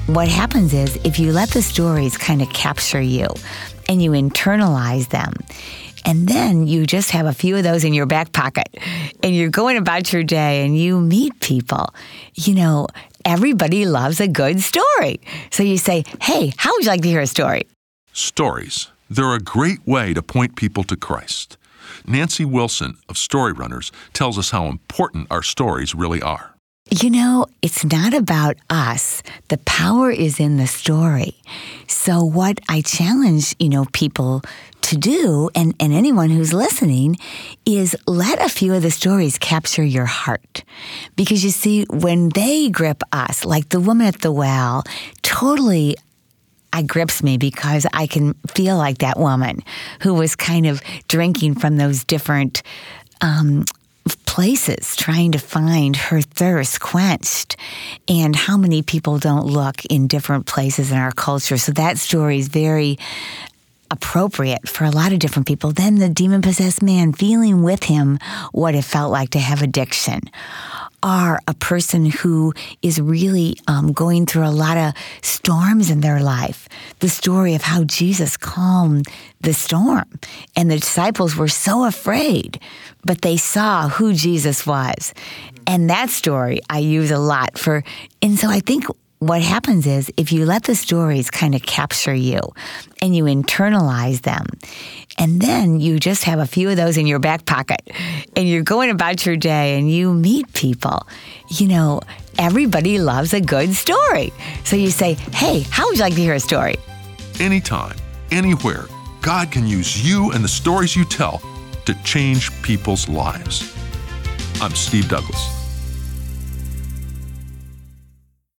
what happens is if you let the stories kind of capture you and you internalize them, and then you just have a few of those in your back pocket and you're going about your day and you meet people, everybody loves a good story. So you say, hey, how would you like to hear a story? Stories. They're a great way to point people to Christ. Nancy Wilson of Storyrunners tells us how important our stories really are. It's not about us. The power is in the story. So what I challenge, people to do, and anyone who's listening, is let a few of the stories capture your heart. Because you see, when they grip us, like the woman at the well, totally grips me because I can feel like that woman who was kind of drinking from those different places, trying to find her thirst quenched, and how many people don't look in different places in our culture. So that story is very appropriate for a lot of different people. Then the demon-possessed man, feeling with him what it felt like to have addiction, or a person who is really going through a lot of storms in their life. The story of how Jesus calmed the storm. And the disciples were so afraid, but they saw who Jesus was. And that story I use a lot for. And so I think what happens is if you let the stories kind of capture you and you internalize them, and then you just have a few of those in your back pocket and you're going about your day and you meet people, everybody loves a good story. So you say, hey, how would you like to hear a story? Anytime, anywhere, God can use you and the stories you tell to change people's lives. I'm Steve Douglas.